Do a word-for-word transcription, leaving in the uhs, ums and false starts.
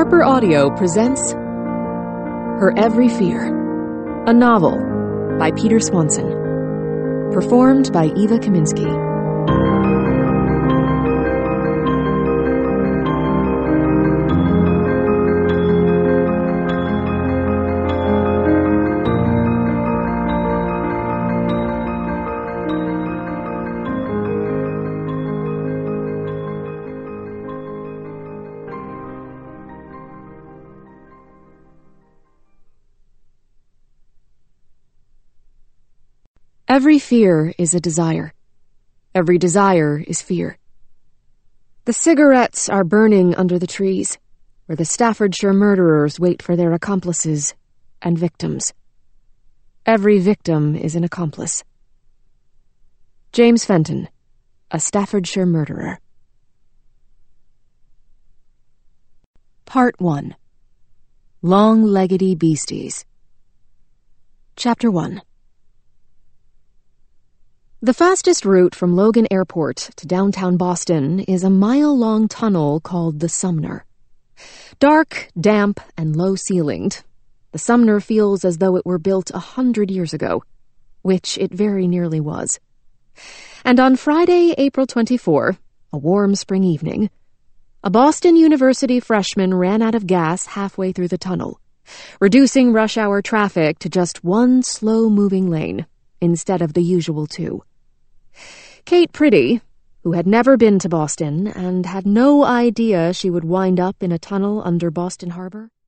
Harper Audio presents Her Every Fear, a novel by Peter Swanson, performed by Eva Kaminsky. Every fear is a desire. Every desire is fear. The cigarettes are burning under the trees, where the Staffordshire murderers wait for their accomplices and victims. Every victim is an accomplice. James Fenton, A Staffordshire Murderer. Part one. Long-leggedy Beasties. Chapter one. The fastest route from Logan Airport to downtown Boston is a mile-long tunnel called the Sumner. Dark, damp, and low-ceilinged, the Sumner feels as though it were built a hundred years ago, which it very nearly was. And on Friday, April twenty-fourth, a warm spring evening, a Boston University freshman ran out of gas halfway through the tunnel, reducing rush-hour traffic to just one slow-moving lane instead of the usual two. Kate Priddy, who had never been to Boston and had no idea she would wind up in a tunnel under Boston Harbor,